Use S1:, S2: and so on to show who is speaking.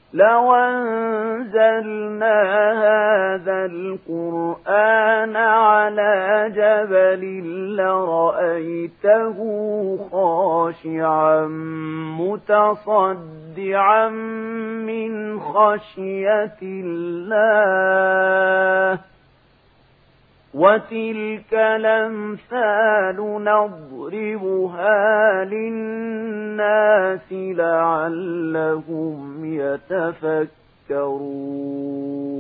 S1: لو أنزلنا هذا القرآن على جبل لرأيته خاشعا متصدعا من خشية الله وتلك الأمثال نضربها للناس لعلهم يتفكرون